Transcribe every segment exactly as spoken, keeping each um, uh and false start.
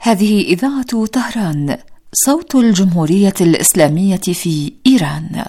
هذه إذاعة طهران، صوت الجمهورية الإسلامية في إيران.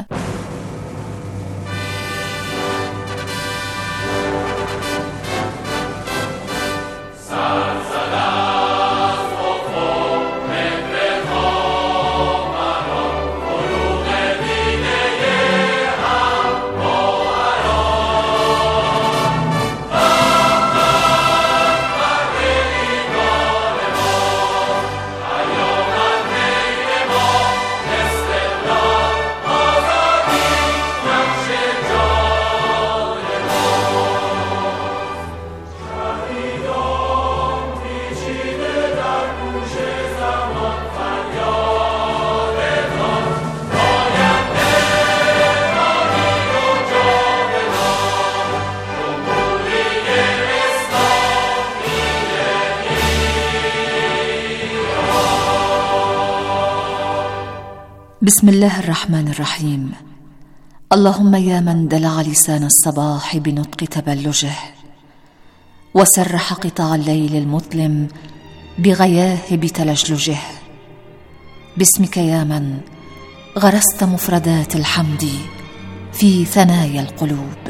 بسم الله الرحمن الرحيم. اللهم يا من دلع لسان الصباح بنطق تبلجه، وسرح قطاع الليل المظلم بغياهب تلجلجه، باسمك يا من غرست مفردات الحمد في ثنايا القلوب.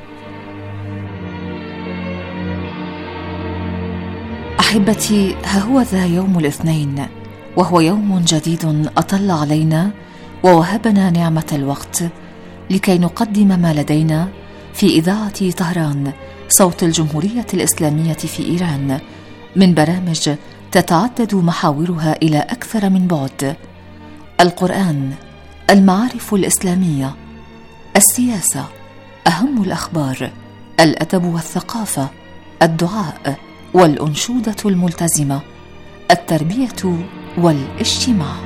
أحبتي، ها هو ذا يوم الاثنين، وهو يوم جديد أطل علينا ووهبنا نعمة الوقت لكي نقدم ما لدينا في إذاعة طهران، صوت الجمهورية الإسلامية في إيران، من برامج تتعدد محاورها إلى أكثر من بعد: القرآن، المعارف الإسلامية، السياسة، أهم الأخبار، الأدب والثقافة، الدعاء والأنشودة الملتزمة، التربية والاجتماع.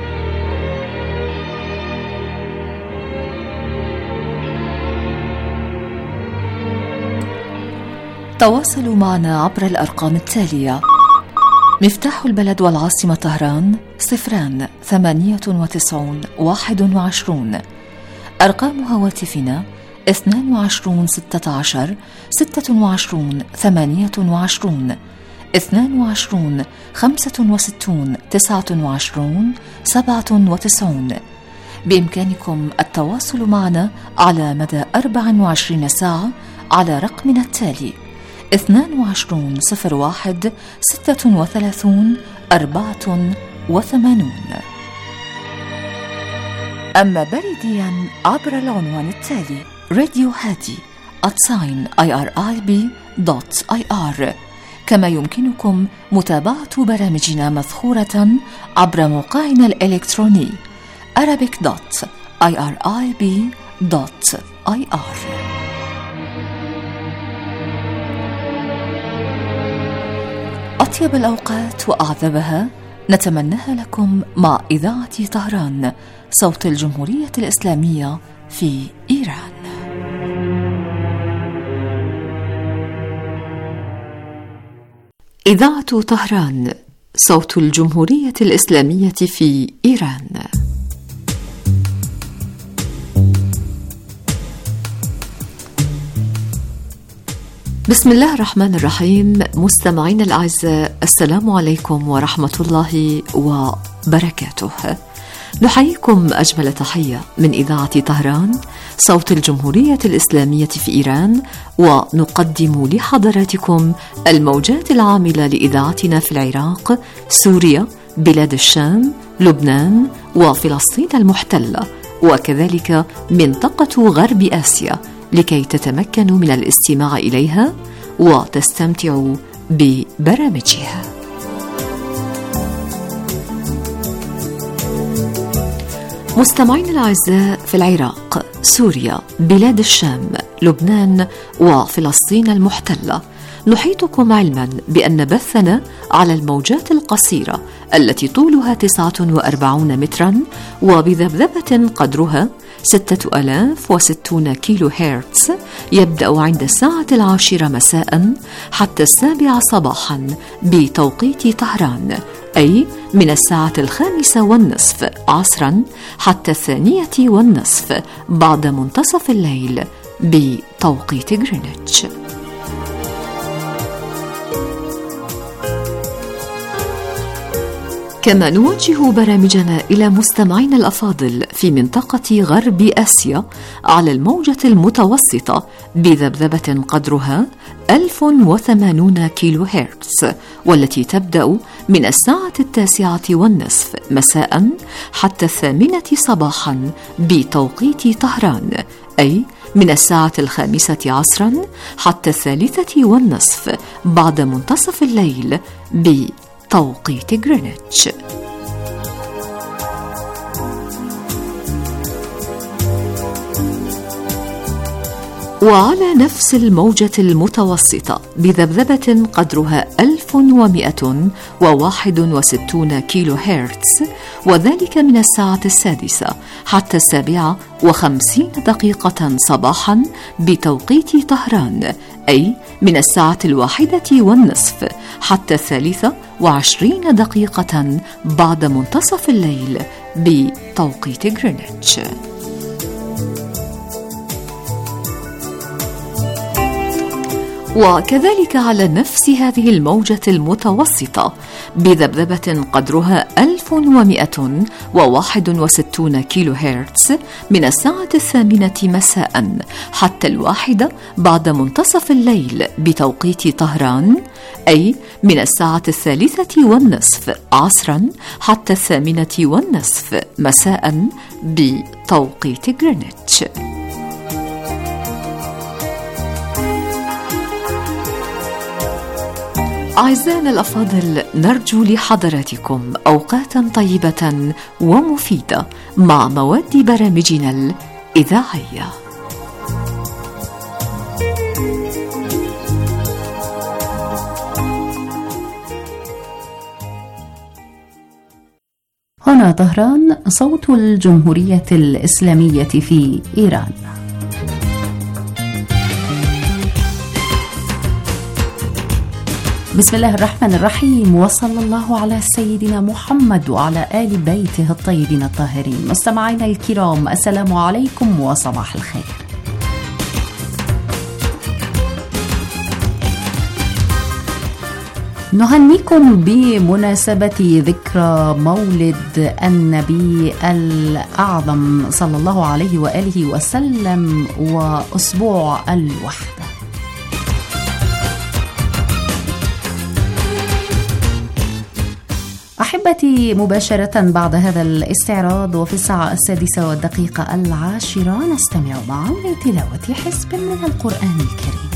تواصلوا معنا عبر الأرقام التالية: مفتاح البلد والعاصمة طهران صفران ثمانية وتسعون واحد وعشرون. أرقام هواتفنا اثنان وعشرون ستة عشر ستة وعشرون ثمانية وعشرون، اثنان وعشرون خمسة وستون تسعة وعشرون سبعة وتسعون. بإمكانكم التواصل معنا على مدى أربع وعشرين ساعة على رقمنا التالي: اثنان وعشرون صفر واحد ستة وثلاثون أربعة وثمانون. أما بريديا عبر العنوان التالي: راديو هادي آت آي آر آي بي دوت آي آر. كما يمكنكم متابعة برامجنا مثخورة عبر موقعنا الإلكتروني arabic دوت آي آر آي بي دوت آي آر. أطيب الأوقات وأعذبها نتمناها لكم مع إذاعة طهران، صوت الجمهورية الإسلامية في إيران. إذاعة طهران، صوت الجمهورية الإسلامية في إيران. بسم الله الرحمن الرحيم. مستمعين الأعزاء، السلام عليكم ورحمة الله وبركاته. نحييكم أجمل تحية من إذاعة طهران، صوت الجمهورية الإسلامية في إيران، ونقدم لحضراتكم الموجات العاملة لإذاعتنا في العراق، سوريا، بلاد الشام، لبنان، وفلسطين المحتلة، وكذلك منطقة غرب آسيا، لكي تتمكنوا من الاستماع إليها وتستمتعوا ببرامجها. مستمعين الأعزاء، في العراق، سوريا، بلاد الشام، لبنان، وفلسطين المحتلة، نحيطكم علما بأن بثنا على الموجات القصيرة التي طولها تسعة وأربعون مترا وبذبذبة قدرها ستة آلاف وستون كيلو هرتز يبدأ عند الساعة العاشرة مساء حتى السابعة صباحا بتوقيت طهران، أي من الساعة الخامسة والنصف عصرا حتى الثانية والنصف بعد منتصف الليل بتوقيت غرينتش. كما نوجه برامجنا إلى مستمعينا الأفاضل في منطقة غرب آسيا على الموجة المتوسطة بذبذبة قدرها ألف وثمانون كيلو هرتز، والتي تبدأ من الساعة التاسعة والنصف مساء حتى الثامنة صباحا بتوقيت طهران، أي من الساعة الخامسة عصرا حتى الثالثة والنصف بعد منتصف الليل بتوقيت غرينتش. وعلى نفس الموجة المتوسطة بذبذبة قدرها ألف ومئة وواحد وستون كيلو هرتز، وذلك من الساعة السادسة حتى السابعة وخمسين دقيقة صباحا بتوقيت طهران، أي من الساعة الواحدة والنصف حتى الثالثة وعشرين دقيقة بعد منتصف الليل بتوقيت غرينتش. وكذلك على نفس هذه الموجة المتوسطة بذبذبة قدرها ألف ومئة وواحد وستون كيلو هرتز من الساعة الثامنة مساء حتى الواحدة بعد منتصف الليل بتوقيت طهران، أي من الساعة الثالثة والنصف عصرا حتى الثامنة والنصف مساء بتوقيت غرينتش. أعزائنا الأفاضل، نرجو لحضراتكم أوقاتا طيبة ومفيدة مع مواد برامجنا الإذاعية. هنا طهران، صوت الجمهورية الإسلامية في إيران. بسم الله الرحمن الرحيم، وصلى الله على سيدنا محمد وعلى آل بيته الطيبين الطاهرين. مستمعينا الكرام، السلام عليكم وصباح الخير. نهنيكم بمناسبة ذكرى مولد النبي الأعظم صلى الله عليه وآله وسلم وأسبوع الوحدة. أحبتي، مباشرة بعد هذا الاستعراض وفي الساعة السادسة والدقيقة العاشرة نستمع معا لتلاوة حزب من القرآن الكريم.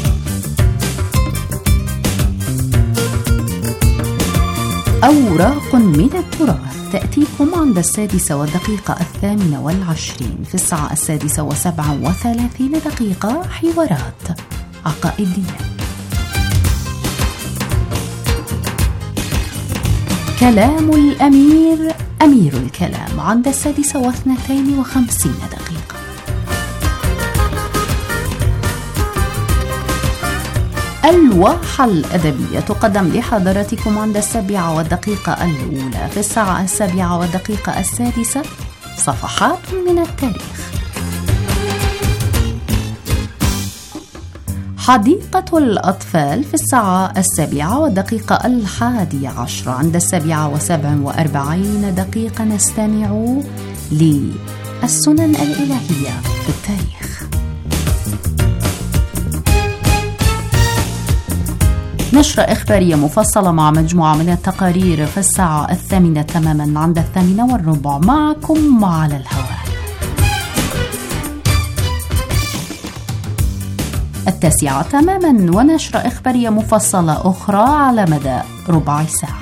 أوراق من التراث تأتيكم عند السادسة والدقيقة الثامنة والعشرين. في الساعة السادسة وسبعة وثلاثين دقيقة حوارات عقائدية. كلام الأمير أمير الكلام عند السادسة واثنتين وخمسين دقيقة. الواحة الأدبية تقدم لحضراتكم عند السابعة والدقيقة الأولى. في الساعة السابعة والدقيقة السادسة صفحات من التاريخ. حديقة الأطفال في الساعة السابعة والدقيقة الحادية عشر. عند السابعة وسبع وأربعين دقيقة نستمع للسنن الإلهية في التاريخ. نشرة إخبارية مفصلة مع مجموعة من التقارير في الساعة الثامنة تماما عند الثامنة والربع. معكم على الهواء. التاسعة تماما ونشرة إخبارية مفصلة أخرى على مدى ربع ساعة.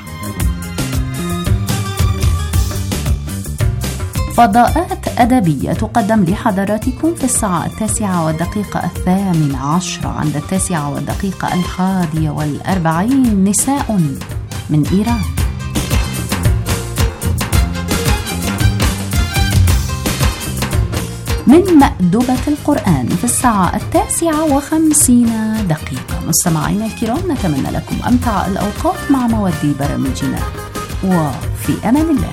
فضاءات أدبية تقدم لحضراتكم في الساعة التاسعة والدقيقة الثامنة عشر. عند التاسعة والدقيقة الحادية والأربعين نساء من إيران. من مأدبة القرآن في الساعة التاسعة وخمسين دقيقة. مستمعينا الكرام، نتمنى لكم أمتع الأوقات مع مواد برامجنا، وفي أمان الله.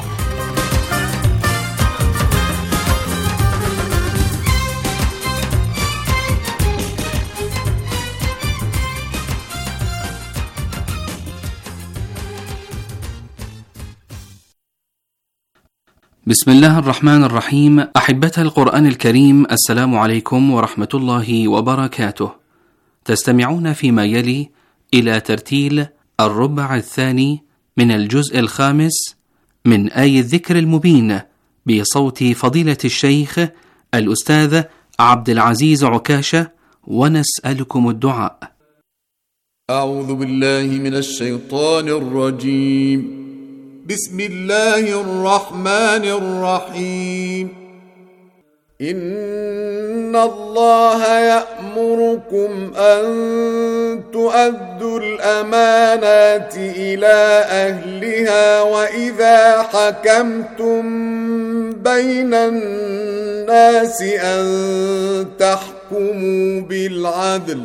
بسم الله الرحمن الرحيم. أحبة القرآن الكريم، السلام عليكم ورحمة الله وبركاته. تستمعون فيما يلي إلى ترتيل الربع الثاني من الجزء الخامس من آي الذكر المبين بصوت فضيلة الشيخ الأستاذ عبد العزيز عكاشة، ونسألكم الدعاء. أعوذ بالله من الشيطان الرجيم. بسم الله الرحمن الرحيم. إن الله يأمركم أن تؤدوا الأمانات إلى أهلها وإذا حكمتم بين الناس أن تحكموا بالعدل.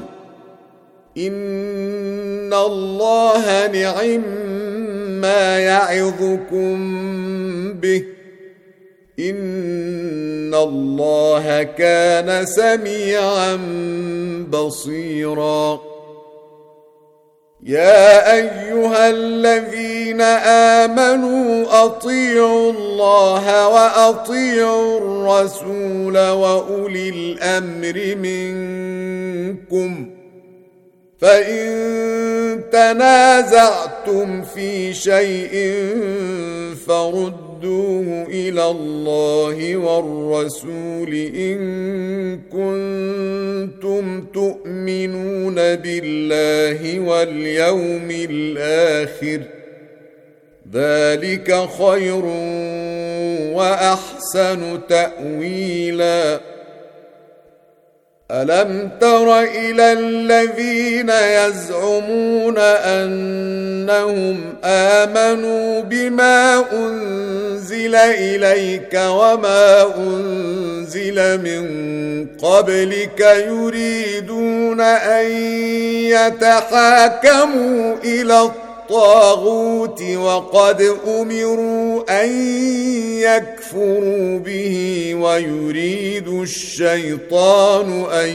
إن الله نعم ما يعظكم به. إن الله كان سميعا بصيرا. يا أيها الذين آمنوا أطيعوا الله وأطيعوا الرسول وأولي الأمر منكم، فإن تنازعتم في شيء فردوه إلى الله والرسول إن كنتم تؤمنون بالله واليوم الآخر، ذلك خير وأحسن تأويلا. ألم تر إلى الذين يزعمون أنهم آمنوا بما أنزل إليك وما أنزل من قبلك يريدون أن يتحاكموا إلى الطاغوت وقد أمروا أن يكفروا به ويريد الشيطان أن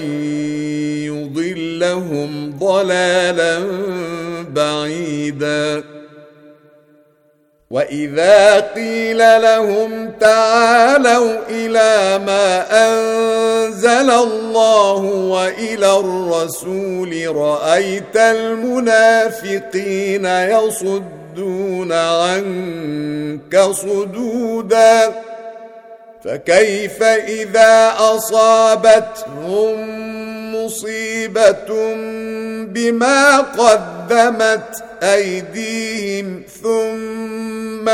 يضلهم ضلالا بعيدا. وإذا قيل لهم تعالوا إلى ما أنزل الله وإلى الرسول رأيت المنافقين يصدون عنك صدودا. فكيف إذا أصابتهم مصيبة بما قدمت أيديهم ثم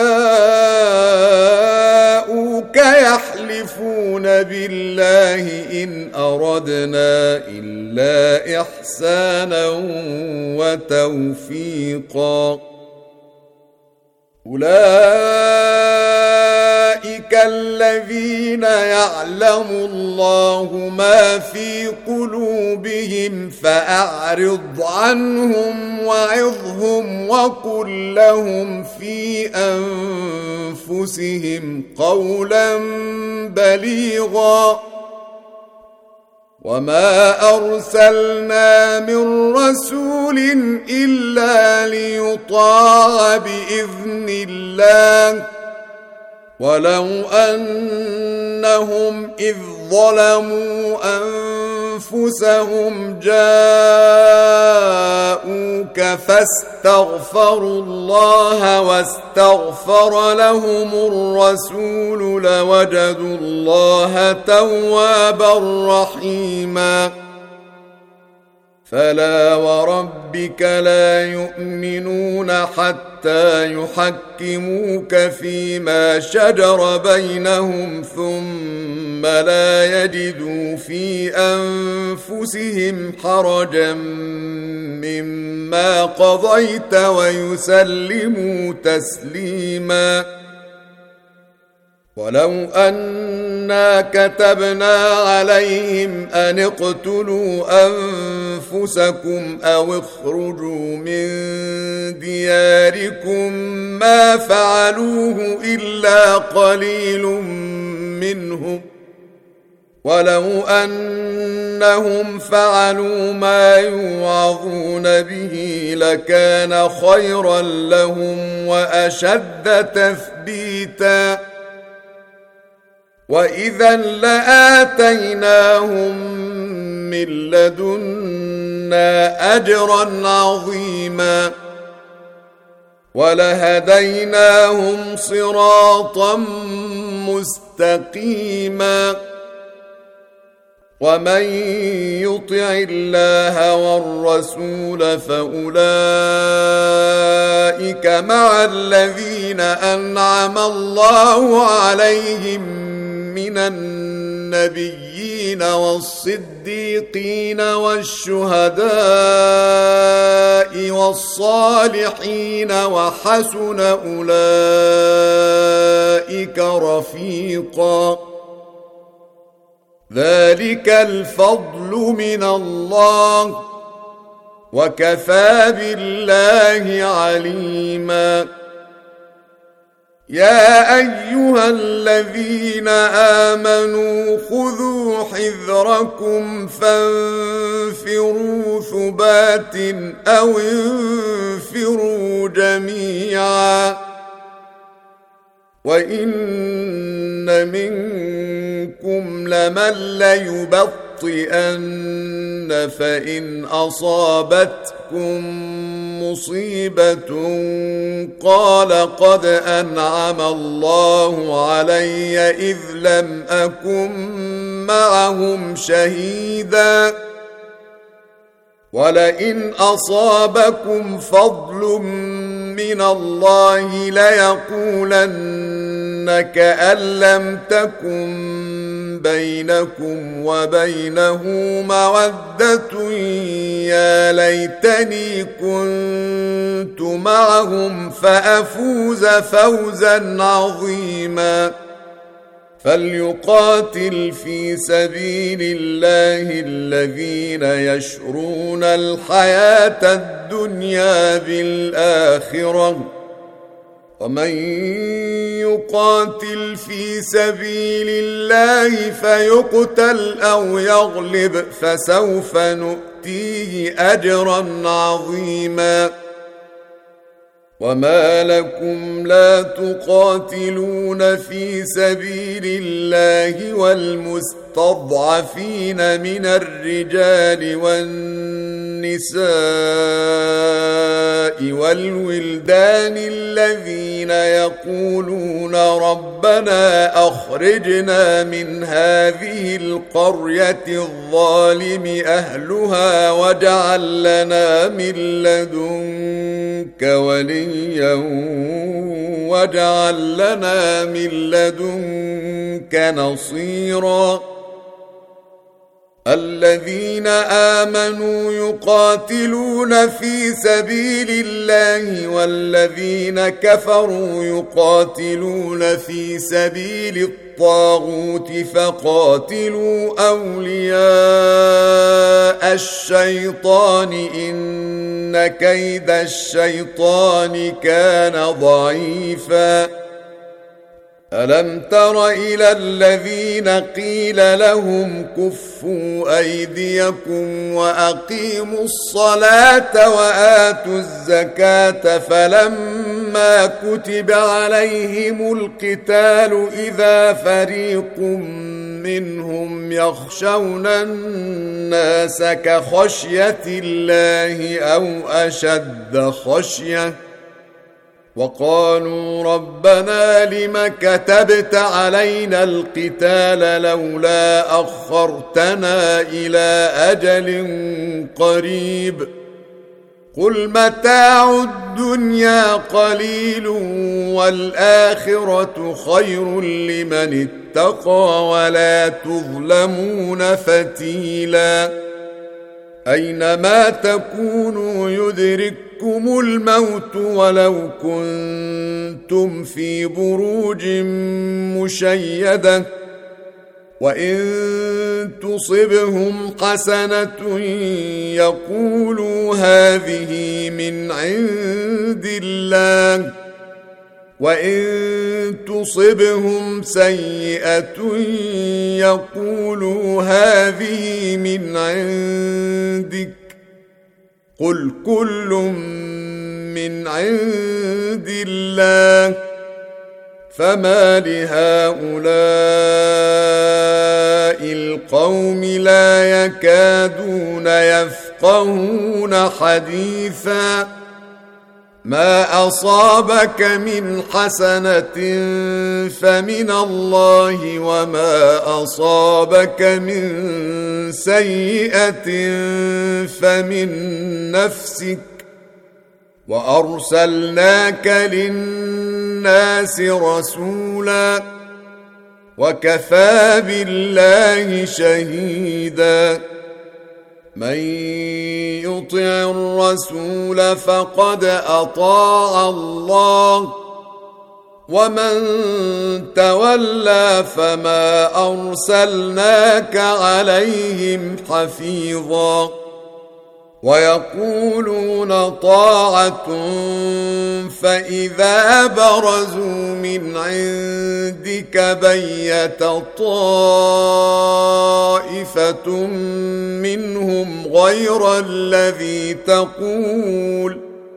جاءوك يحلفون بالله إن أردنا إلا إحسانا وتوفيقا. أولئك الذين يعلم الله ما في قلوبهم فأعرض عنهم وعظهم وقل لهم في أنفسهم قولا بليغا. وما أرسلنا من رسول إلا ليطاع بإذن الله، ولو أنهم إذ ظلموا أنفسهم جاءوك فاستغفروا الله واستغفر لهم الرسول لوجدوا الله توابا رحيما. فلا وربك لا يؤمنون حتى يحكموك فيما شجر بينهم ثم لا يجدوا في أنفسهم حرجا مما قضيت ويسلموا تسليما. ولو أنا كتبنا عليهم أن اقتلوا أنفسكم أو اخرجوا من دياركم ما فعلوه إلا قليل منهم، ولو أنهم فعلوا ما يوعظون به لكان خيرا لهم وأشد تثبيتا. وإذا لآتيناهم من لدنا أجرا عظيما ولهديناهم صراطا مستقيما ومن يطع الله والرسول فأولئك مع الذين أنعم الله عليهم من النبيين والصديقين والشهداء والصالحين وحسن أولئك رفيقا ذلك الفضل من الله وكفى بالله عليما يا أيها الذين آمنوا خذوا حذركم فانفروا ثبات أو انفروا جميعا وإن منكم لمن ليبطئن فإن أصابتكم مصيبة قال قد أنعم الله علي إذ لم أكن معهم شهيدا ولئن أصابكم فضل من الله ليقولن كأن لم تكن بينكم وبينه مودة يا ليتني كنت معهم فأفوز فوزا عظيما فليقاتل في سبيل الله الذين يشرون الحياة الدنيا بالآخرة ومن يقاتل في سبيل الله فيقتل أو يغلب فسوف نؤتيه أجرا عظيما وما لكم لا تقاتلون في سبيل الله والمستضعفين من الرجال والنساء والولدان الذين يقولون ربنا أخرجنا من هذه القرية الظالم أهلها واجعل لنا من لدنك وليا واجعل لنا من لدنك نصيرا الذين آمنوا يقاتلون في سبيل الله والذين كفروا يقاتلون في سبيل الطاغوت فقاتلوا أولياء الشيطان إن كيد الشيطان كان ضعيفا ألم تر إلى الذين قيل لهم كفوا أيديكم وأقيموا الصلاة وآتوا الزكاة فلما كتب عليهم القتال إذا فريق منهم يخشون الناس كخشية الله أو أشد خشية وقالوا ربنا لم كتبت علينا القتال لولا أخرتنا إلى أجل قريب قل متاع الدنيا قليل والآخرة خير لمن اتقى ولا تظلمون فتيلا أينما تكونوا يدرككم الموت ولو كنتم في بروج مشيدة وإن تصبهم حسنة يقولوا هذه من عند الله وإن تصبهم سيئة يقولوا هذه من عندك قل كل من عند الله فما لهؤلاء القوم لا يكادون يفقهون حديثا ما أصابك من حسنة فمن الله وما أصابك من سيئة فمن نفسك وأرسلناك للناس رسولا وكفى بالله شهيدا من يطع الرسول فقد أطاع الله ومن تولى فما أرسلناك عليهم حفيظا ويقولون طاعة فإذا برزوا من عندك بيت طائفة منهم غير الذي تقول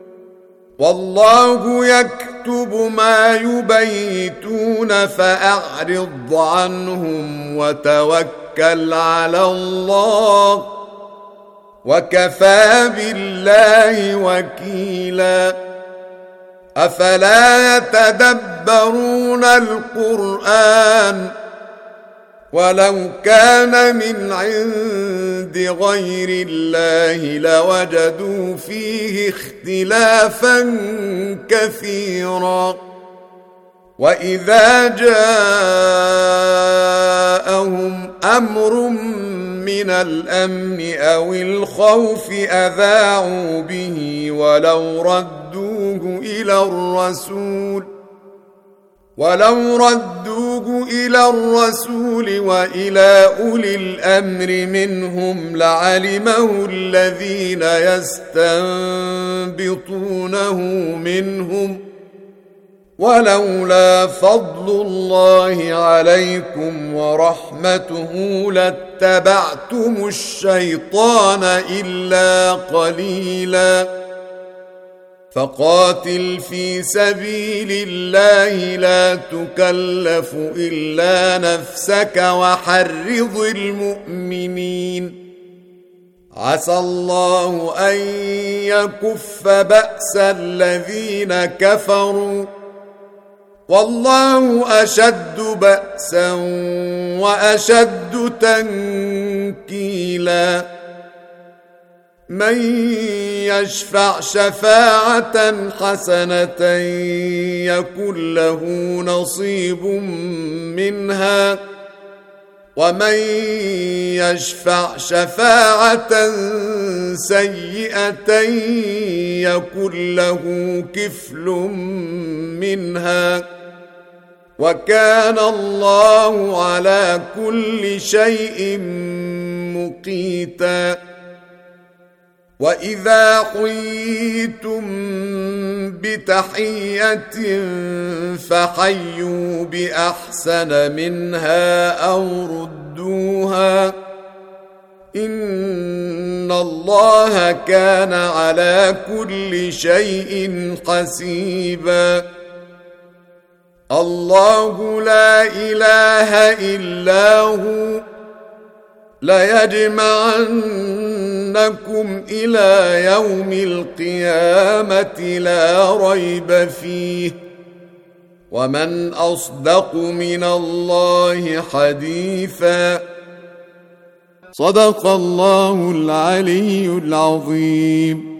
والله يكتب ما يبيتون فأعرض عنهم وتوكل على الله وكفى بالله وكيلا أفلا يتدبرون القرآن ولو كان من عند غير الله لوجدوا فيه اختلافا كثيرا وإذا جاءهم أمر من الأمن أو الخوف أذاعوا به ولو ردوه إلى الرسول ولو ردوه إلى الرسول وإلى أولي الأمر منهم لعلمه الذين يستنبطونه منهم ولولا فضل الله عليكم ورحمته لاتبعتم الشيطان إلا قليلا فقاتل في سبيل الله لا تكلف إلا نفسك وحرض المؤمنين عسى الله أن يكف بأس الذين كفروا والله أشد بأسا وأشد تنكيلا من يشفع شفاعة حسنة يكن له نصيب منها ومن يشفع شفاعة سيئة يكن له كفل منها وكان الله على كل شيء مقيتا وإذا حييتم بتحية فحيوا بأحسن منها أو ردوها إن الله كان على كل شيء حسيبا الله لا إله إلا هو ليجمعنكم إلى يوم القيامة لا ريب فيه ومن أصدق من الله حديثا صدق الله العلي العظيم.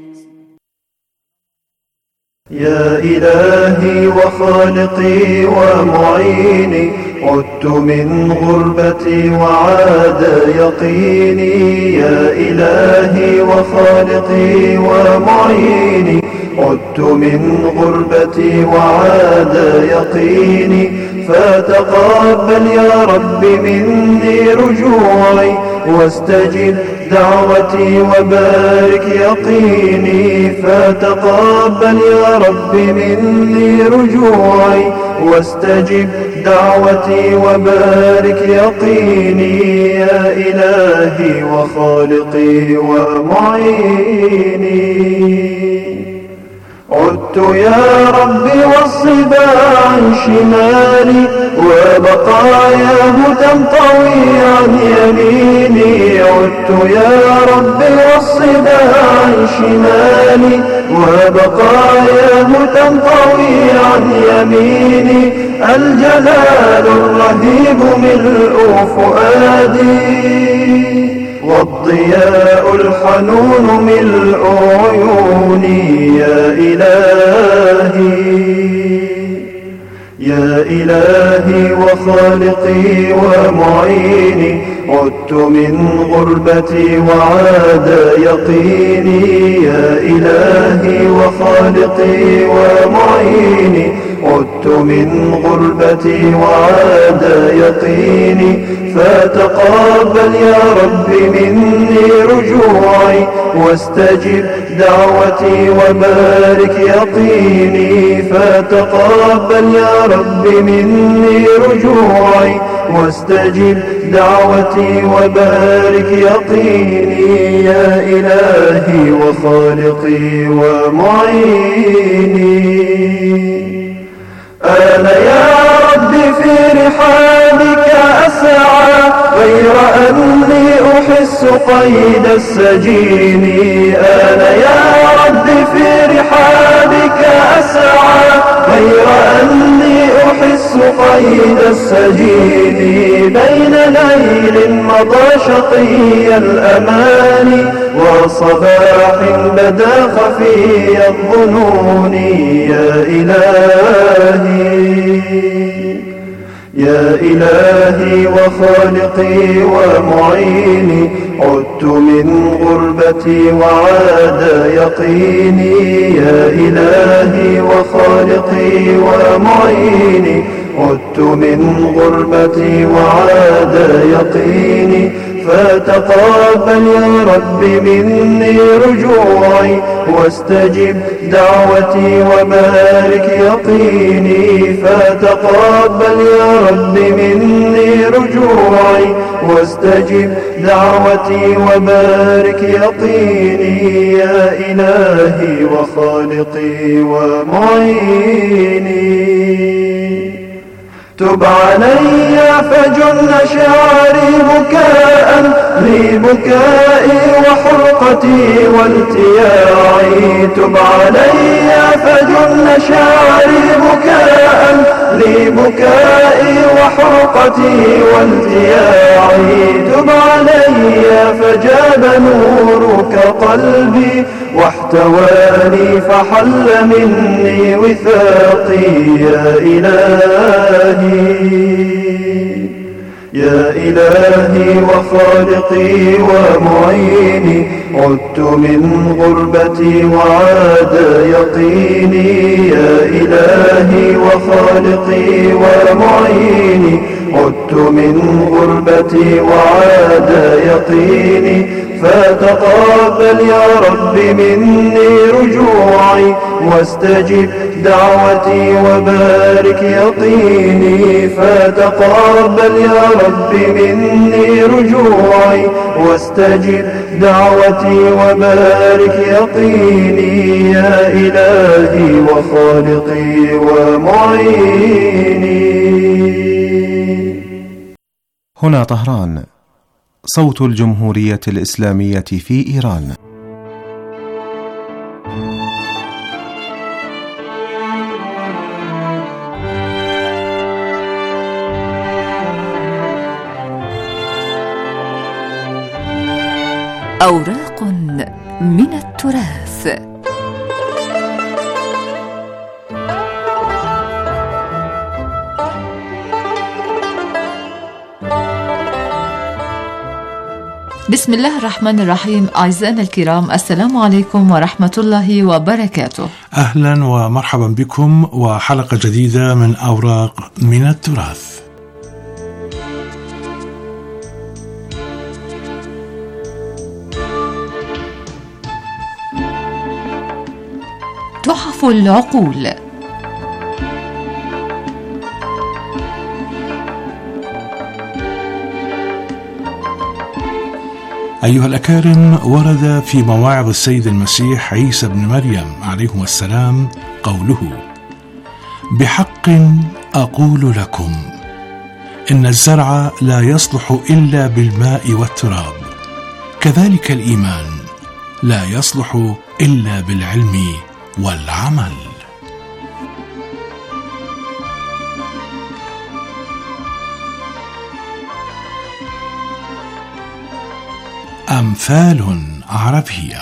يا إلهي وخالقي ومعيني عدت من غربتي وعاد يقيني يا إلهي وخالقي ومعيني عدت من غربتي وعاد يقيني فتقبل يا رب مني رجوعي واستجب دعوتي وبارك يقيني فتقبل يا رب مني رجوعي واستجب دعوتي وبارك يقيني يا إلهي وخالقي ومعيني عدت يا ربي والصبا عن شمالي وبقاياه تنطوي عن يميني. عدت يا ربي والصبا عن شمالي وبقاياه تنطوي عن يميني. الجلال الرهيب ملء فؤادي والضياء الحنون ملء عيوني. يا إلهي يا إلهي وخالقي ومعيني، عدت من غربتي وعاد يقيني. يا إلهي وخالقي ومعيني، عدت من غربتي وعاد يقيني. فتقبل يا رب مني رجوعي واستجب دعوتي وبارك يقيني. فتقبل يا رب مني رجوعي واستجب دعوتي وبارك يقيني. يا إلهي وخالقي ومعيني، أنا يا ربي في رحابك أسعى غير أني أحس قيد السجين. أنا يا ربي في رحابك أسعى غير أني أحس قيد السجين. بين ليل مضى شقي الأمان وصباح بدا خفي الظنون. يا إلهي يا إلهي وخالقي ومعيني، عدت من غربتي وعاد يقيني. يا إلهي وخالقي ومعيني، عدت من غربتي وعاد يقيني. فتقبل يا رب مني رجوعي واستجب دعوتي وبارك يقيني. فتقبل يا رب مني رجوعي واستجب دعوتي وبارك يقيني. يا إلهي وخالقي ومعيني، تب علي فجن شعري بكاء لي بكائي وحرقتي والتياعي. تب علي فجن شعري بكاء لي بكائي وحرقتي والتياعي. تب علي فجاب نورك قلبي واحتواني فحل مني وثاقي. يا إلهي يا إلهي وخالقي ومعيني، عدت من غربتي وعاد يقيني. يا إلهي وخالقي ومعيني، عدت من غربتي وعاد يقيني. فتقبل يا رب مني رجوعي واستجب دعوتي وبارك يقيني. فتقبل يا رب مني رجوعي واستجب دعوتي وبارك يقيني. يا إلهي وخالقي ومعيني. هنا طهران، صوت الجمهورية الإسلامية في إيران. أوراق من التراث. بسم الله الرحمن الرحيم. أعزائنا الكرام، السلام عليكم ورحمة الله وبركاته. أهلا ومرحبا بكم وحلقة جديدة من أوراق من التراث. تحف العقول. أيها الأكارم، ورد في مواعظ السيد المسيح عيسى بن مريم عليهم السلام قوله: بحق أقول لكم إن الزرع لا يصلح إلا بالماء والتراب، كذلك الإيمان لا يصلح إلا بالعلم والعمل. أمثال عربية.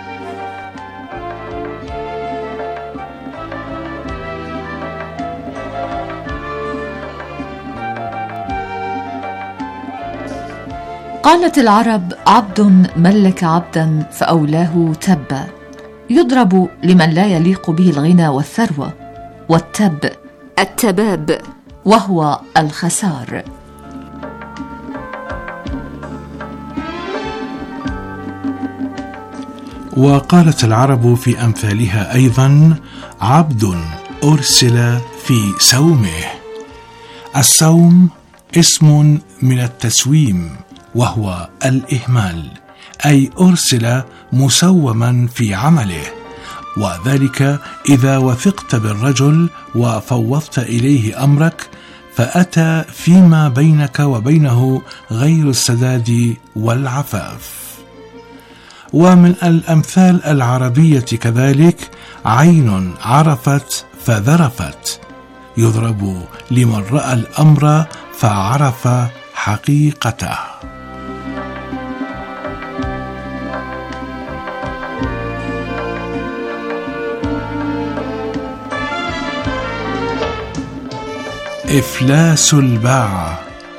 قالت العرب: عبد ملك عبدا فأولاه تبا، يضرب لمن لا يليق به الغنى والثروة، والتب التباب وهو الخسار. وقالت العرب في أمثالها أيضا: عبد أرسل في سومه. السوم اسم من التسويم وهو الإهمال، أي أرسل مسوما في عمله، وذلك إذا وثقت بالرجل وفوضت إليه أمرك فأتى فيما بينك وبينه غير السداد والعفاف. ومن الأمثال العربية كذلك: عين عرفت فذرفت، يضرب لمن رأى الأمر فعرف حقيقته. إفلاس الباعة.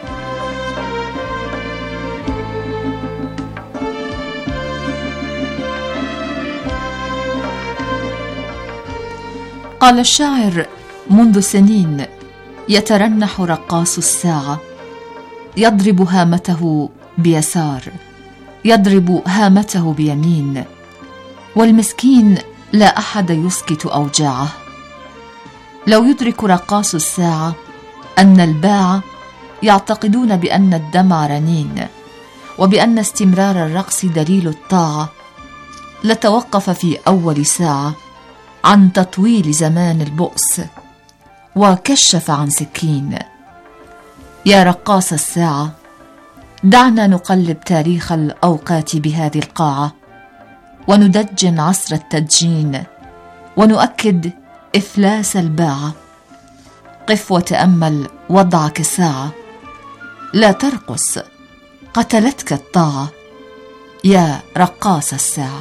قال الشاعر: منذ سنين يترنح رقاص الساعة، يضرب هامته بيسار، يضرب هامته بيمين، والمسكين لا أحد يسكت أوجاعه. لو يدرك رقاص الساعة أن الباعة يعتقدون بأن الدمع رنين، وبأن استمرار الرقص دليل الطاعة، لتوقف في أول ساعة عن تطويل زمان البؤس، وكشف عن سكين. يا رقاص الساعة، دعنا نقلب تاريخ الأوقات بهذه القاعة، وندجن عصر التدجين، ونؤكد إفلاس الباعة. قف وتأمل وضعك ساعة، لا ترقص، قتلتك الطاعة. يا رقاص الساعة.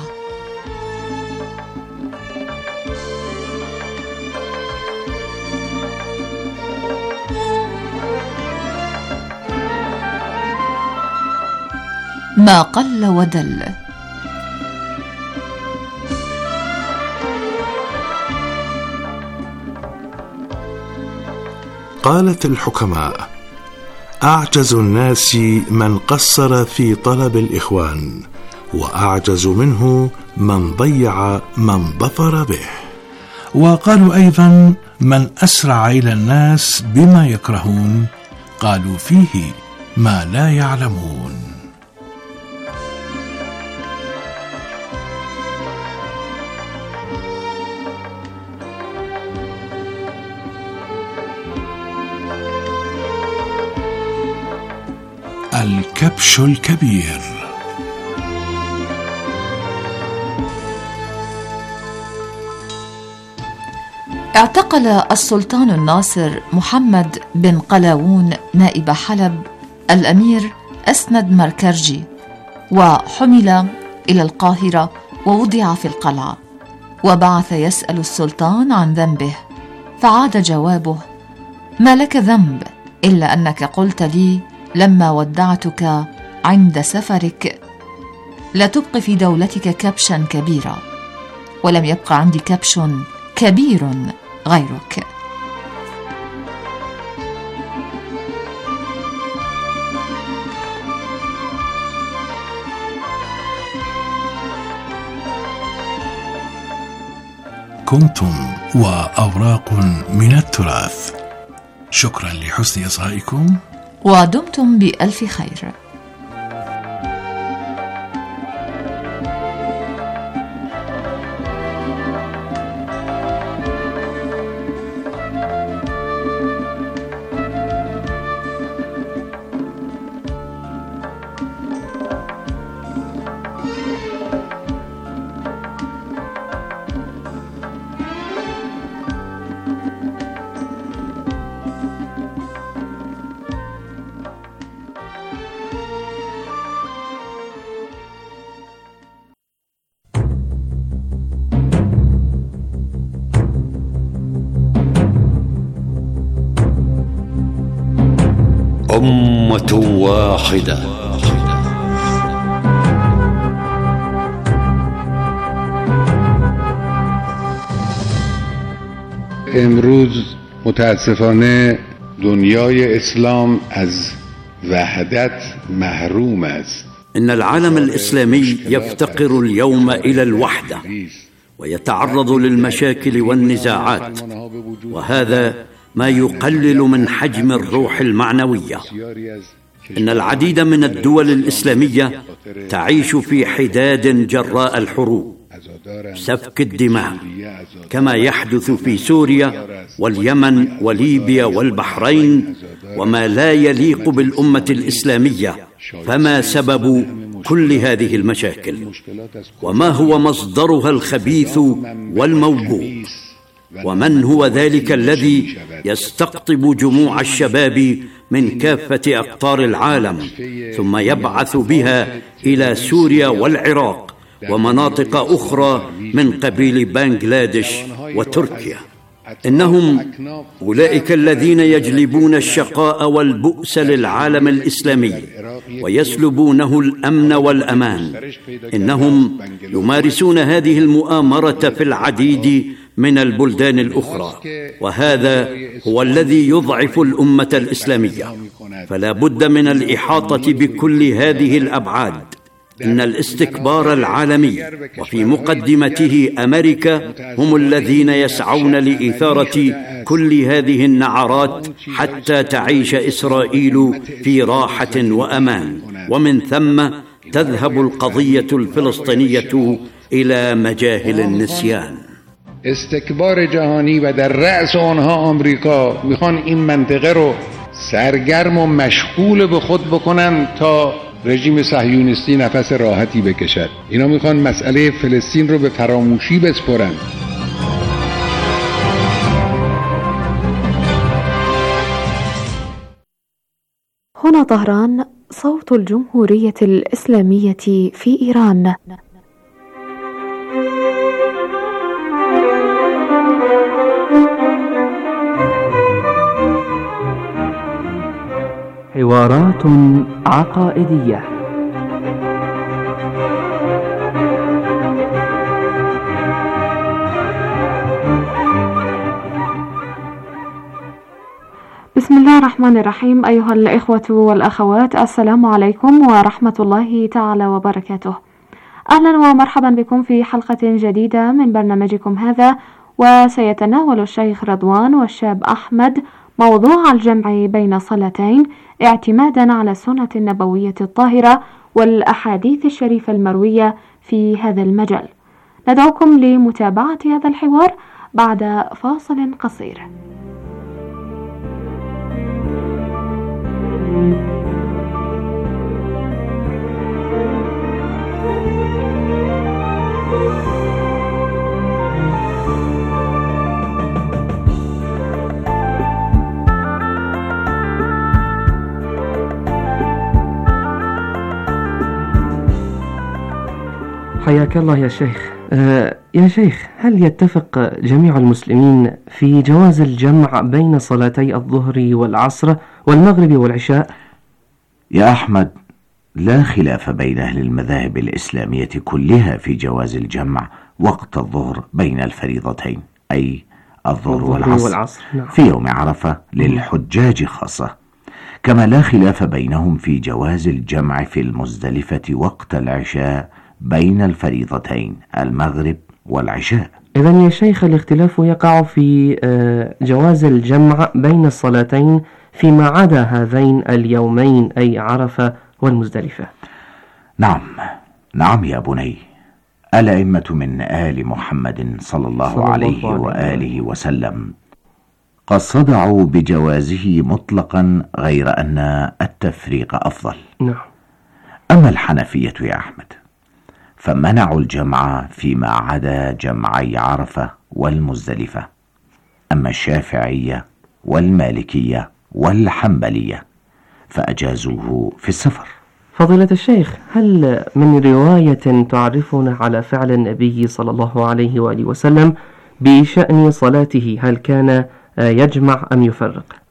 ما قل ودل. قالت الحكماء: أعجز الناس من قصر في طلب الإخوان، وأعجز منه من ضيع من ظفر به. وقالوا أيضا: من أسرع إلى الناس بما يكرهون، قالوا فيه ما لا يعلمون. الكبش الكبير. اعتقل السلطان الناصر محمد بن قلاوون نائب حلب الأمير أسند مركرجي، وحمل إلى القاهرة ووضع في القلعة، وبعث يسأل السلطان عن ذنبه، فعاد جوابه: ما لك ذنب إلا أنك قلت لي لما ودعتك عند سفرك: لا تبق في دولتك كبشا كبيرا. ولم يبق عندي كبش كبير غيرك. كنتم وأوراق من التراث. شكرا لحسن إصغائكم، ودمتم بألف خير. أمة واحدة. امروز متاسفانه دنیای اسلام از وحدت محروم است. إن العالم الإسلامي يفتقر اليوم إلى الوحدة ويتعرض للمشاكل والنزاعات، وهذا ما يقلل من حجم الروح المعنوية. إن العديد من الدول الإسلامية تعيش في حداد جراء الحروب، سفك الدماء، كما يحدث في سوريا واليمن وليبيا والبحرين، وما لا يليق بالأمة الإسلامية. فما سبب كل هذه المشاكل؟ وما هو مصدرها الخبيث والموجوع؟ ومن هو ذلك الذي يستقطب جموع الشباب من كافة أقطار العالم ثم يبعث بها إلى سوريا والعراق ومناطق أخرى من قبيل بنغلاديش وتركيا؟ إنهم أولئك الذين يجلبون الشقاء والبؤس للعالم الإسلامي ويسلبونه الأمن والأمان. إنهم يمارسون هذه المؤامرة في العديد من البلدان الأخرى، وهذا هو الذي يضعف الأمة الإسلامية. فلا بد من الإحاطة بكل هذه الأبعاد. إن الاستكبار العالمي وفي مقدمته أمريكا هم الذين يسعون لإثارة كل هذه النعرات حتى تعيش إسرائيل في راحة وأمان، ومن ثم تذهب القضية الفلسطينية إلى مجاهل النسيان. استکبار جهانی و در رأس آنها آمریکا میخوان این منطقه رو سرگرم و مشغول به خود بکنن تا رژیم صهیونیستی نفس راحتی بکشد. اینا میخوان مسئله فلسطین رو به فراموشی بسپرن. هنا طهران، صوت الجمهورية الإسلامية في إيران. حوارات عقائدية. بسم الله الرحمن الرحيم. أيها الإخوة والأخوات، السلام عليكم ورحمة الله تعالى وبركاته. أهلا ومرحبا بكم في حلقة جديدة من برنامجكم هذا. وسيتناول الشيخ رضوان والشاب أحمد موضوع الجمع بين صلاتين اعتمادا على السنة النبوية الطاهرة والأحاديث الشريفة المروية في هذا المجال. ندعوكم لمتابعة هذا الحوار بعد فاصل قصير. حياك الله يا شيخ. آه يا شيخ، هل يتفق جميع المسلمين في جواز الجمع بين صلاتي الظهر والعصر والمغرب والعشاء؟ يا أحمد، لا خلاف بين أهل المذاهب الإسلامية كلها في جواز الجمع وقت الظهر بين الفريضتين، أي الظهر والعصر, والعصر. نعم. في يوم عرفة للحجاج خاصة، كما لا خلاف بينهم في جواز الجمع في المزدلفة وقت العشاء بين الفريضتين المغرب والعشاء. إذن يا شيخ، الاختلاف يقع في جواز الجمع بين الصلاتين فيما عدا هذين اليومين، أي عرفة والمزدلفة. نعم نعم يا بني. الأئمة من آل محمد صلى الله, صلى عليه, الله عليه وآله وسلم قد صدعوا بجوازه مطلقا، غير أن التفريق أفضل. نعم. أما الحنفية يا أحمد فمنعوا الجمع فيما عدا جمعي عرفة والمزدلفة. أما الشافعية والمالكية والحنبلية فأجازوه في السفر. فضيلة الشيخ، هل من رواية تعرفنا على فعل النبي صلى الله عليه وآله وسلم بشأن صلاته؟ هل كان يجمع أم يفرق؟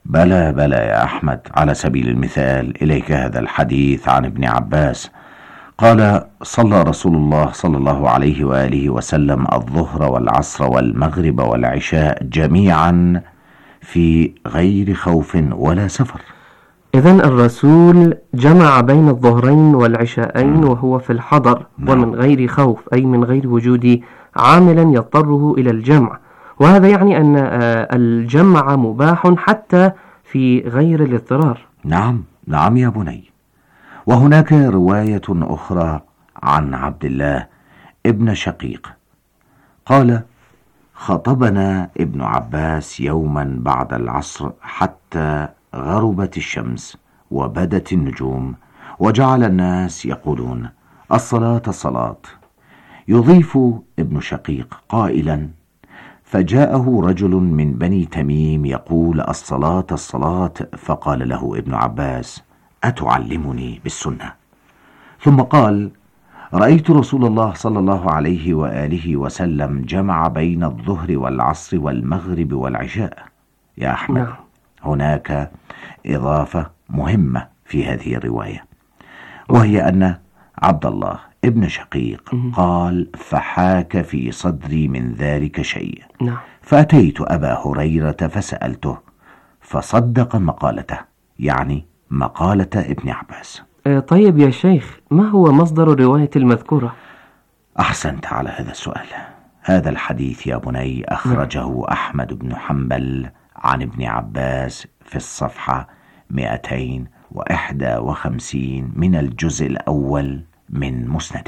بلى بلى يا أحمد. على سبيل المثال إليك هذا الحديث عن ابن عباس قال: صلى رسول الله صلى الله عليه وآله وسلم الظهر والعصر والمغرب والعشاء جميعا في غير خوف ولا سفر. إذن الرسول جمع بين الظهرين والعشاءين وهو في الحضر ومن غير خوف، أي من غير وجود عامل يضطره إلى الجمع، وهذا يعني أن الجمع مباح حتى في غير الاضطرار. نعم نعم يا بني. وهناك رواية أخرى عن عبد الله ابن شقيق قال: خطبنا ابن عباس يوما بعد العصر حتى غربت الشمس وبدت النجوم، وجعل الناس يقولون: الصلاة الصلاة. يضيف ابن شقيق قائلا: فجاءه رجل من بني تميم يقول: الصلاة الصلاة. فقال له ابن عباس: أتعلمني بالسنة؟ ثم قال: رأيت رسول الله صلى الله عليه وآله وسلم جمع بين الظهر والعصر والمغرب والعشاء. يا أحمد، نعم. هناك إضافة مهمة في هذه الرواية، وهي أن عبد الله ابن شقيق قال: فحاك في صدري من ذلك شيء، نعم. فأتيت أبا هريرة فسألته فصدق مقالته، يعني مقالة ابن عباس. طيب يا شيخ، ما هو مصدر الرواية المذكورة؟ أحسنت على هذا السؤال. هذا الحديث يا بني أخرجه أحمد بن حنبل عن ابن عباس في الصفحة مئتين وإحدى وخمسين من الجزء الأول من مسنده.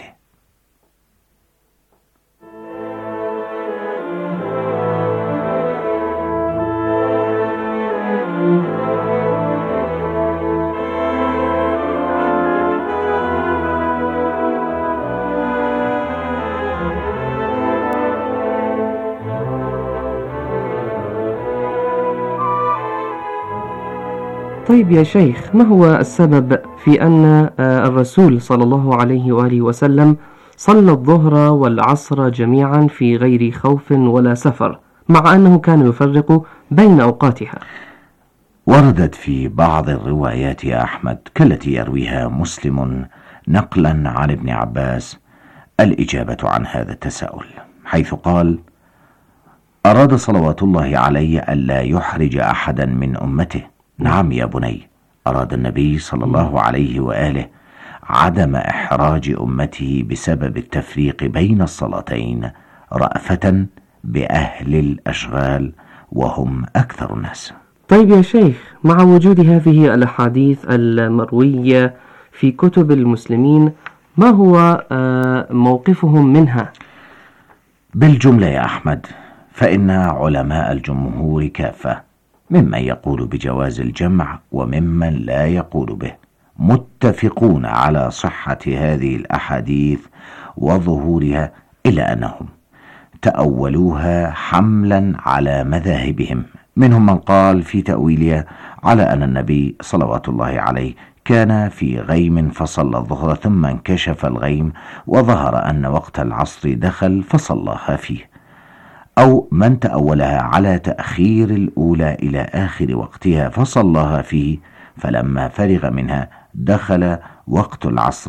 طيب يا شيخ، ما هو السبب في أن الرسول صلى الله عليه وآله وسلم صلى الظهر والعصر جميعا في غير خوف ولا سفر، مع أنه كان يفرق بين أوقاتها؟ وردت في بعض الروايات يا أحمد كالتي يرويها مسلم نقلا عن ابن عباس الإجابة عن هذا التساؤل، حيث قال: أراد صلوات الله عليه ألا يحرج أحدا من أمته. نعم يا بني، أراد النبي صلى الله عليه وآله عدم إحراج أمته بسبب التفريق بين الصلاتين رأفة بأهل الأشغال وهم أكثر الناس. طيب يا شيخ، مع وجود هذه الأحاديث المروية في كتب المسلمين، ما هو موقفهم منها؟ بالجملة يا أحمد، فإن علماء الجمهور كافة ممن يقول بجواز الجمع وممن لا يقول به متفقون على صحة هذه الأحاديث وظهورها، إلا أنهم تأولوها حملا على مذاهبهم. منهم من قال في تأويلها على أن النبي صلوات الله عليه كان في غيم فصلى الظهر ثم انكشف الغيم وظهر أن وقت العصر دخل فصلىها فيه، أو من تأولها على تأخير الأولى إلى آخر وقتها فصلىها فيه، فلما فرغ منها دخل وقت العصر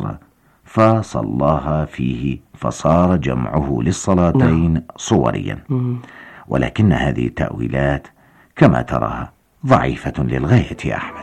فصلىها فيه، فصار جمعه للصلاتين صوريا. ولكن هذه التأويلات كما تراها ضعيفة للغاية يا أحمد.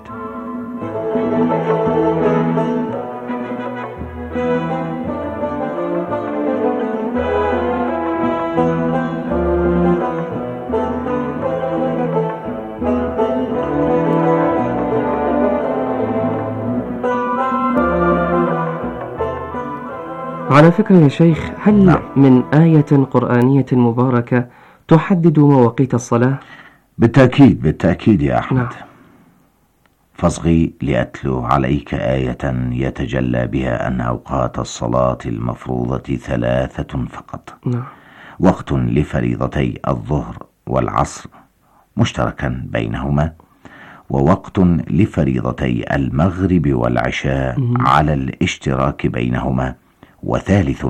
على فكرة يا شيخ، هل نعم. من آية قرآنية مباركة تحدد مواقيت الصلاة؟ بالتأكيد بالتأكيد يا أحمد. نعم. فاصغي لأتلو عليك آية يتجلى بها أن أوقات الصلاة المفروضة ثلاثة فقط. نعم. وقت لفريضتي الظهر والعصر مشتركا بينهما، ووقت لفريضتي المغرب والعشاء م- على الاشتراك بينهما، وثالث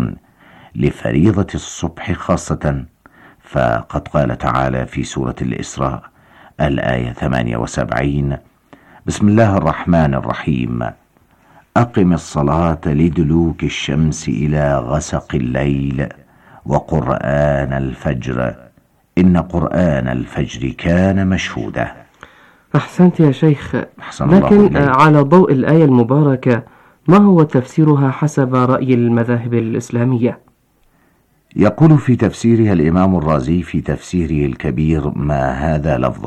لفريضة الصبح خاصة، فقد قال تعالى في سورة الإسراء: الآية ثمانية وسبعين: بسم الله الرحمن الرحيم، أقم الصلاة لدلوك الشمس إلى غسق الليل وقرآن الفجر إن قرآن الفجر كان مشهودا. أحسنت يا شيخ. أحسن لكن الله على ضوء الآية المباركة، ما هو تفسيرها حسب رأي المذاهب الإسلامية؟ يقول في تفسيرها الإمام الرازي في تفسيره الكبير: ما هذا لفظه.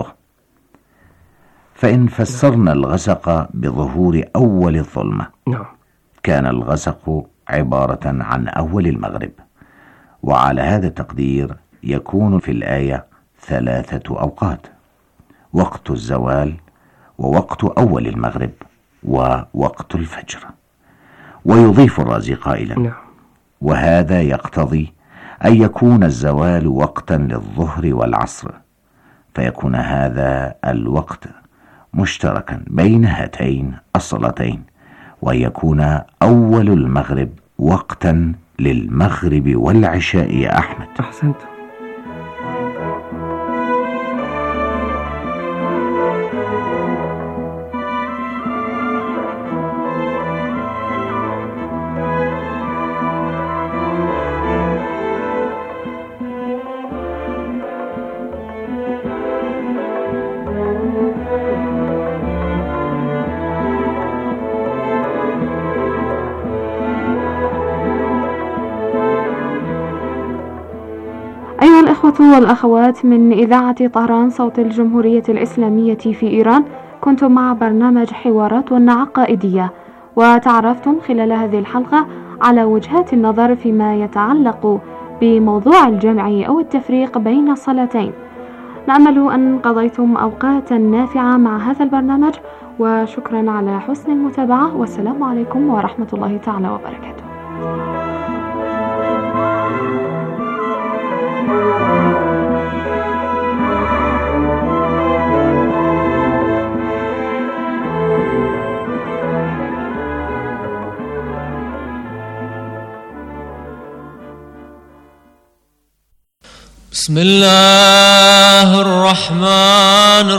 فإن فسرنا الغسق بظهور أول الظلمة، كان الغسق عبارة عن أول المغرب، وعلى هذا التقدير يكون في الآية ثلاثة أوقات: وقت الزوال، ووقت أول المغرب، ووقت الفجر. ويضيف الرازي قائلا: وهذا يقتضي أن يكون الزوال وقتا للظهر والعصر، فيكون هذا الوقت مشتركا بين هاتين الصلاتين، ويكون أول المغرب وقتا للمغرب والعشاء. يا أحمد أحسنت. أيها الأخوة والأخوات من إذاعة طهران صوت الجمهورية الإسلامية في إيران، كنتم مع برنامج حوارات عقائدية، وتعرفتم خلال هذه الحلقة على وجهات النظر فيما يتعلق بموضوع الجمع أو التفريق بين الصلاتين. نأمل أن قضيتم أوقاتا نافعة مع هذا البرنامج، وشكرا على حسن المتابعة، والسلام عليكم ورحمة الله تعالى وبركاته. بسم الله الرحمن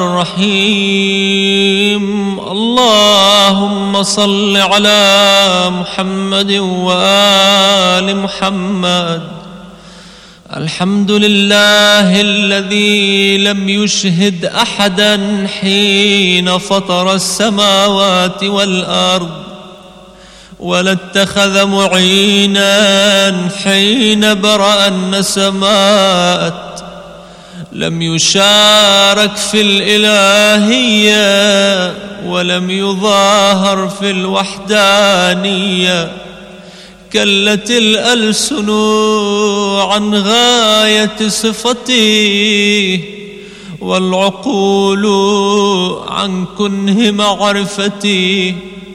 الرحيم. اللهم صل على محمد وآل محمد. الحمد لله الذي لم يشهد أحدا حين فطر السماوات والأرض، ولا اتخذ معينا حين برأ النسمات، لم يشارك في الإلهية ولم يظاهر في الوحدانية. كلت الألسن عن غاية صفته، والعقول عن كنه معرفتي،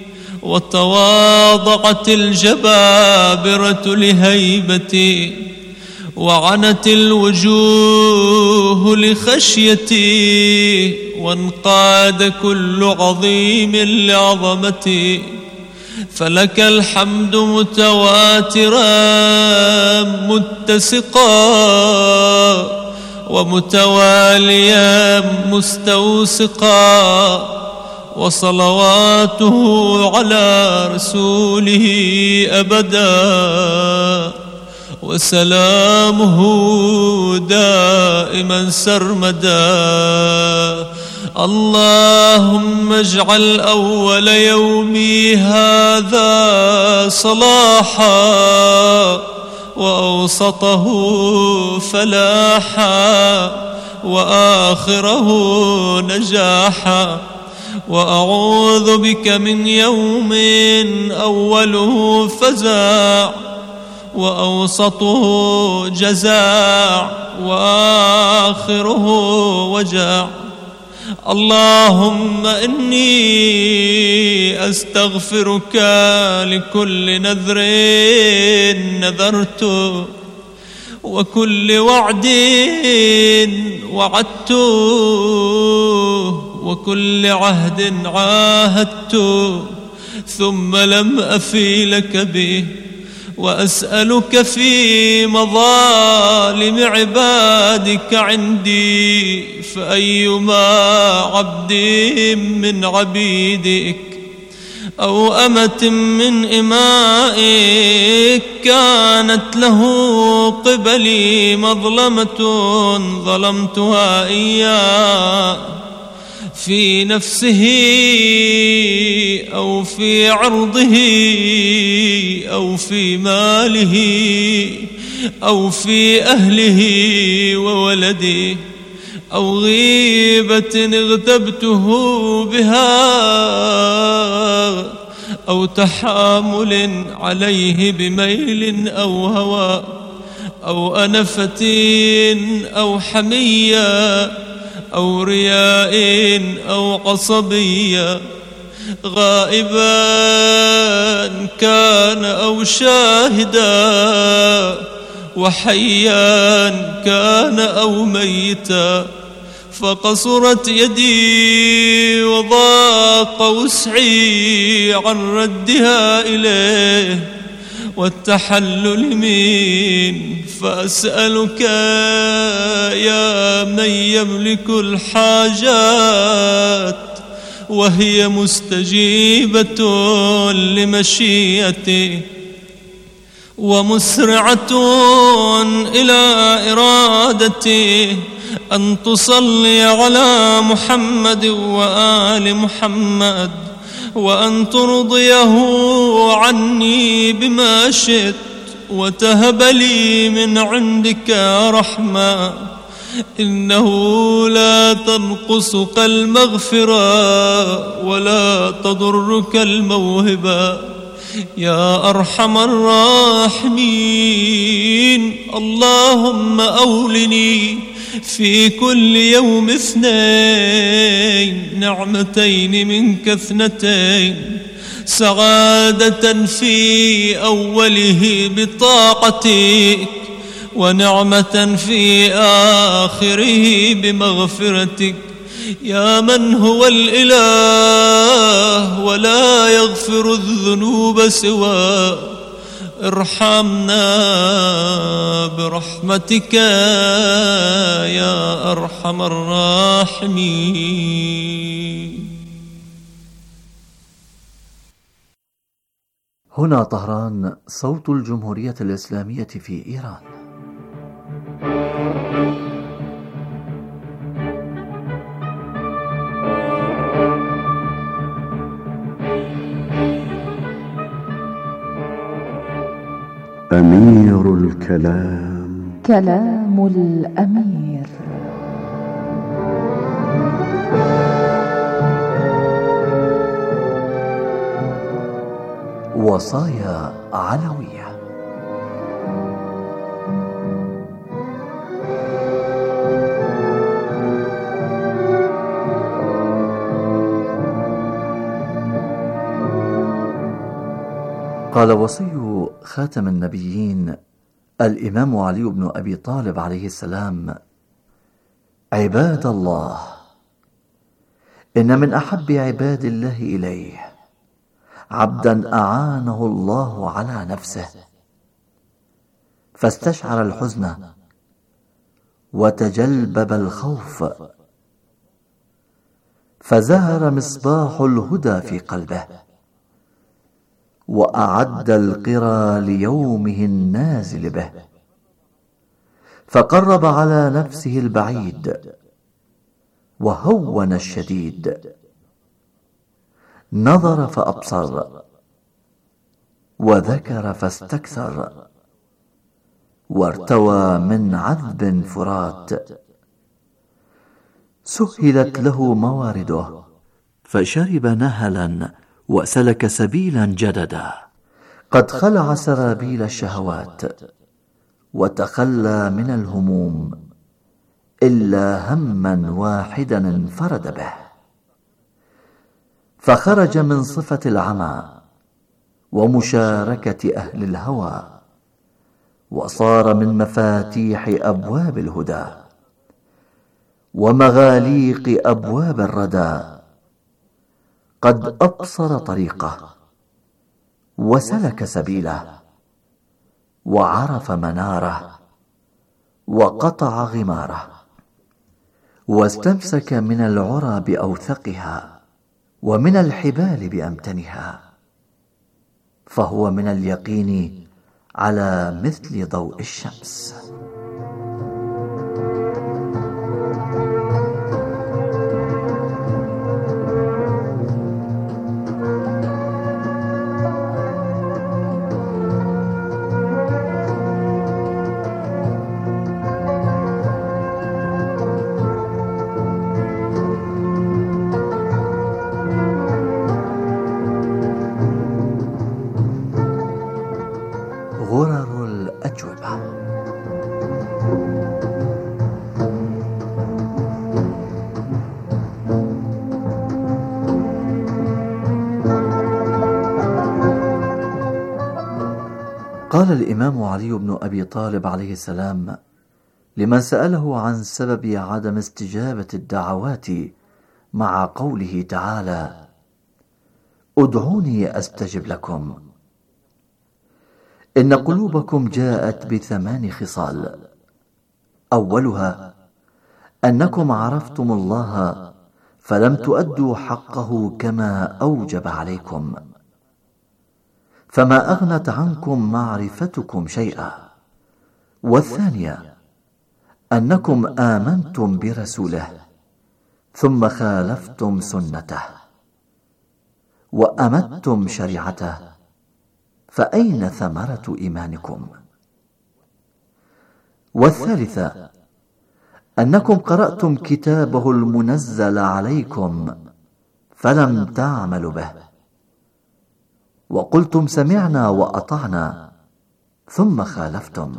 وتواضعت الجبابرة لهيبتي، وعنت الوجوه لخشيتي، وانقاد كل عظيم لعظمتي. فلك الحمد متواترا متسقا، ومتواليا مستوسقا، وصلواته على رسوله أبدا، وسلامه دائما سرمدا. اللهم اجعل أول يومي هذا صلاحا، وأوسطه فلاحا، وآخره نجاحا، وأعوذ بك من يوم أوله فزاع، وأوسطه جزاع، وآخره وجاع. اللهم إني أستغفرك لكل نذر نذرته، وكل وعد وعدته، وكل عهد عاهدته ثم لم أفي لك به، وأسألك في مظالم عبادك عندي، فأيما عبد من عبيدك أو أمة من إمائك كانت له قبلي مظلمة ظلمتها إياه في نفسه أو في عرضه أو في ماله أو في أهله وولده أو غيبة اغتبته بها أو تحامل عليه بميل أو هوى أو أنفة أو حمية أو رياء أو عصبية، غائبا كان أو شاهدا، وحيا كان أو ميتا، فقصرت يدي وضاق وسعي عن ردها إليه والتحلل من، فأسألك يا من يملك الحاجات وهي مستجيبة لمشيئته ومسرعة إلى إرادته، أن تصلي على محمد وآل محمد، وأن ترضيه عني بما شئت، وتهب لي من عندك رحمة، إنه لا تنقصك المغفرة ولا تضرك الموهبة يا أرحم الراحمين. اللهم أولني في كل يوم اثنين نعمتين منك اثنتين، سعادة في أوله بطاعتك، ونعمة في آخره بمغفرتك، يا من هو الإله ولا يغفر الذنوب سواه. ارحمنا برحمتك يا أرحم الراحمين. هنا طهران، صوت الجمهورية الإسلامية في إيران. أمير الكلام، كلام الأمير. وصايا علوية. قال وصي خاتم النبيين الإمام علي بن أبي طالب عليه السلام: عباد الله، إن من أحب عباد الله إليه عبدا أعانه الله على نفسه فاستشعر الحزن وتجلبب الخوف، فزهر مصباح الهدى في قلبه، وأعد القرى ليومه النازل به، فقرب على نفسه البعيد وهون الشديد، نظر فأبصر، وذكر فاستكثر، وارتوى من عذب فرات، سهلت له موارده، فشرب نهلا وسلك سبيلا جددا، قد خلع سرابيل الشهوات وتخلى من الهموم، إلا هما واحدا انفرد به، فخرج من صفة العمى ومشاركة أهل الهوى، وصار من مفاتيح أبواب الهدى ومغاليق أبواب الردى، قد أبصر طريقه وسلك سبيله، وعرف مناره وقطع غماره، واستمسك من العرى بأوثقها ومن الحبال بأمتنها، فهو من اليقين على مثل ضوء الشمس. غرر الأجوبة. قال الإمام علي بن أبي طالب عليه السلام لمن سأله عن سبب عدم استجابة الدعوات مع قوله تعالى: ادعوني أستجب لكم: إن قلوبكم جاءت بثمان خصال، أولها أنكم عرفتم الله فلم تؤدوا حقه كما أوجب عليكم، فما أغنت عنكم معرفتكم شيئا. والثانية أنكم آمنتم برسوله ثم خالفتم سنته وأمتم شريعته، فأين ثمرة إيمانكم؟ والثالثة أنكم قرأتم كتابه المنزل عليكم فلم تعملوا به، وقلتم سمعنا وأطعنا ثم خالفتم.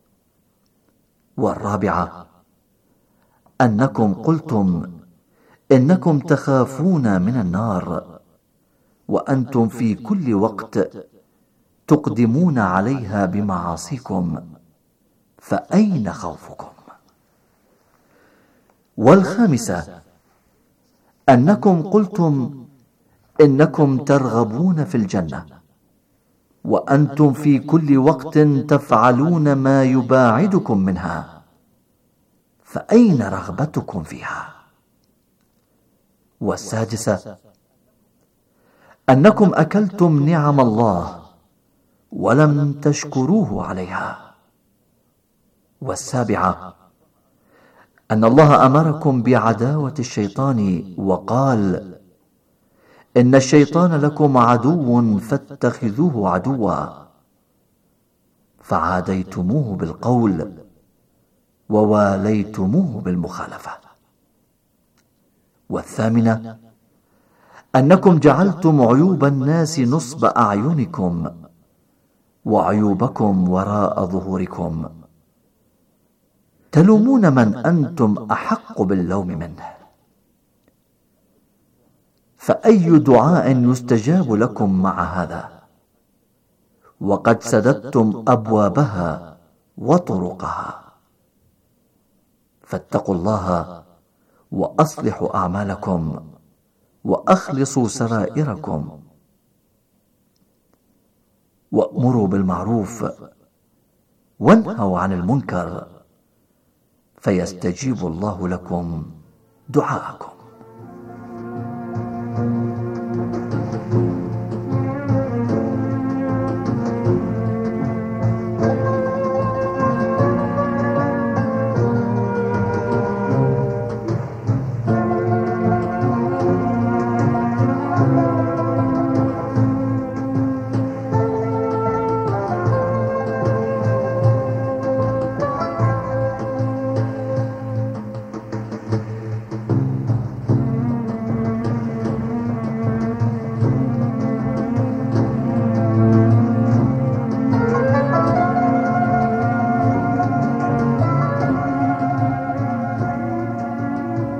والرابعة أنكم قلتم إنكم تخافون من النار وأنتم في كل وقت تقدمون عليها بمعاصيكم، فأين خوفكم؟ والخامسة أنكم قلتم إنكم ترغبون في الجنة وأنتم في كل وقت تفعلون ما يباعدكم منها، فأين رغبتكم فيها؟ والسادسة أنكم أكلتم نعم الله ولم تشكروه عليها. والسابعة أن الله أمركم بعداوة الشيطان وقال: إن الشيطان لكم عدو فاتخذوه عدوا، فعاديتموه بالقول وواليتموه بالمخالفة. والثامنة أنكم جعلتم عيوب الناس نصب أعينكم وعيوبكم وراء ظهوركم، تلومون من أنتم أحق باللوم منه، فأي دعاء يستجاب لكم مع هذا وقد سددتم أبوابها وطرقها؟ فاتقوا الله وأصلحوا أعمالكم وأخلصوا سرائركم، وأمروا بالمعروف وانهوا عن المنكر، فيستجيب الله لكم دعاءكم.